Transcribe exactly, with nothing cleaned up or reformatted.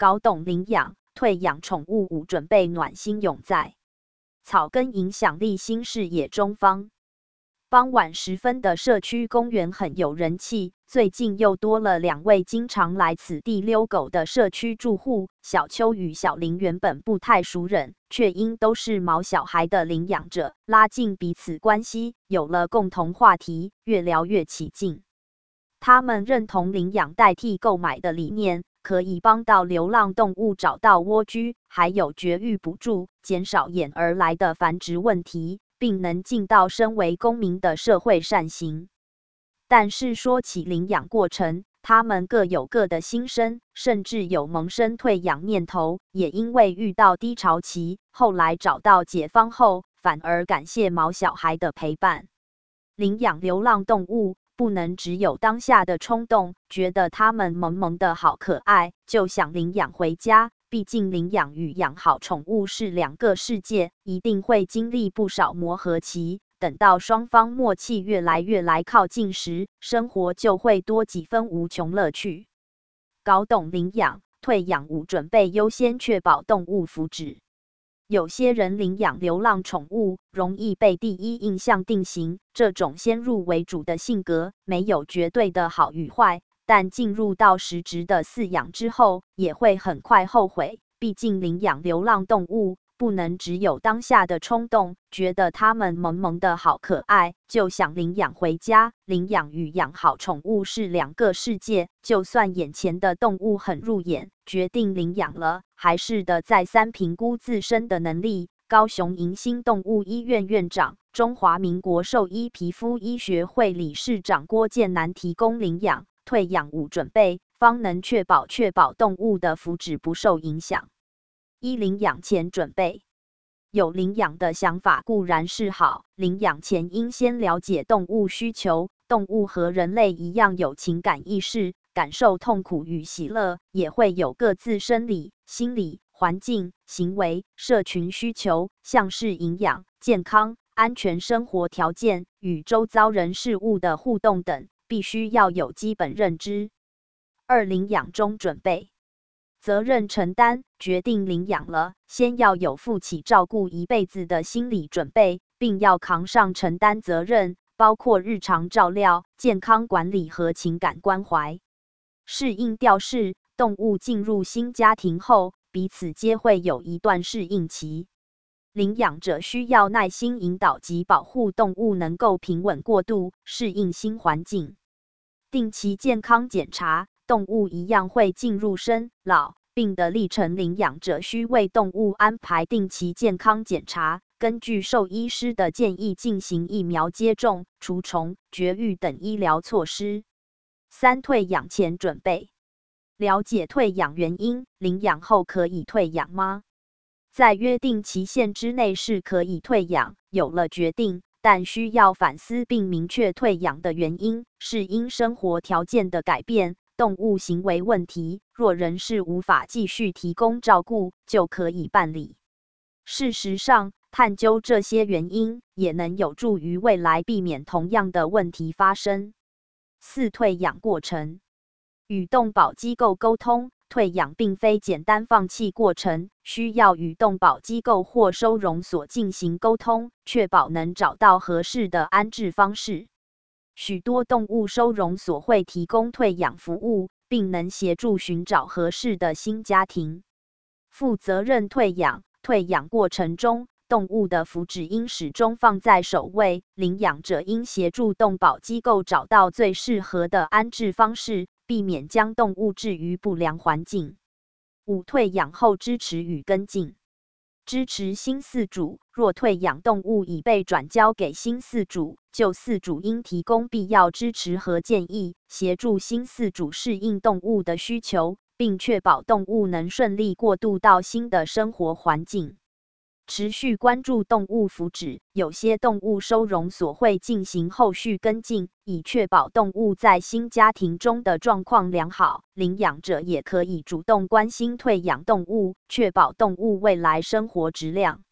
搞懂领养、退养宠物五准备暖心永在。草根影响力新视野中方。傍晚时分的社区公园很有人气，最近又多了两位经常来此地遛狗的社区住户。小邱与小林原本不太熟稔，却因都是毛小孩的领养者，拉近彼此关系，有了共同话题，越聊越起劲。他们认同领养代替购买的理念，可以帮到流浪动物找到蜗居，还有绝育补助，减少衍而来的繁殖问题，并能尽到身为公民的社会善行。但是说起领养过程，他们各有各的心声，甚至有萌生退养念头，也因为遇到低潮期，后来找到解方后，反而感谢毛小孩的陪伴。领养流浪动物不能只有当下的冲动，觉得它们萌萌的好可爱，就想领养回家。毕竟领养与养好宠物是两个世界，一定会经历不少磨合期。等到双方默契越来越来靠近时，生活就会多几分无穷乐趣。搞懂领养、退养五准备优先确保动物福祉。有些人领养流浪宠物，容易被第一印象定型，这种先入为主的性格没有绝对的好与坏。但进入到实质的饲养之后，也会很快后悔。毕竟领养流浪动物不能只有当下的冲动，觉得它们萌萌的好可爱，就想领养回家。领养与养好宠物是两个世界，就算眼前的动物很入眼，决定领养了，还是得再三评估自身的能力。高雄迎新动物医院院长、中华民国兽医皮肤医学会理事长郭建南提供领养、退养五准备，方能确保确保动物的福祉不受影响。一、领养前准备。有领养的想法固然是好，领养前应先了解动物需求。动物和人类一样有情感意识，感受痛苦与喜乐，也会有各自生理、心理、环境、行为、社群需求，像是营养、健康、安全生活条件与周遭人事物的互动等，必须要有基本认知。二、领养中准备。责任承担，决定领养了，先要有负起照顾一辈子的心理准备，并要扛上承担责任，包括日常照料、健康管理和情感关怀。适应调试，动物进入新家庭后，彼此皆会有一段适应期。领养者需要耐心引导及保护动物能够平稳过渡，适应新环境。定期健康检查，动物一样会进入生、老、病的历程，领养者需为动物安排定期健康检查，根据兽医师的建议进行疫苗接种、除虫、绝育等医疗措施。三、退养前准备。了解退养原因，领养后可以退养吗？在约定期限之内是可以退养，有了决定，但需要反思并明确退养的原因，是因生活条件的改变、动物行为问题，若人是无法继续提供照顾，就可以办理。事实上，探究这些原因，也能有助于未来避免同样的问题发生。四、退养过程。与动保机构沟通，退养并非简单放弃过程，需要与动保机构或收容所进行沟通，确保能找到合适的安置方式。许多动物收容所会提供退养服务，并能协助寻找合适的新家庭。负责任退养，退养过程中，动物的福祉应始终放在首位，领养者应协助动保机构找到最适合的安置方式，避免将动物置于不良环境。五、退养后支持与跟进。支持新饲主，若退养动物已被转交给新饲主，就饲主应提供必要支持和建议，协助新饲主适应动物的需求，并确保动物能顺利过渡到新的生活环境。持续关注动物福祉，有些动物收容所会进行后续跟进，以确保动物在新家庭中的状况良好。领养者也可以主动关心退养动物，确保动物未来生活质量。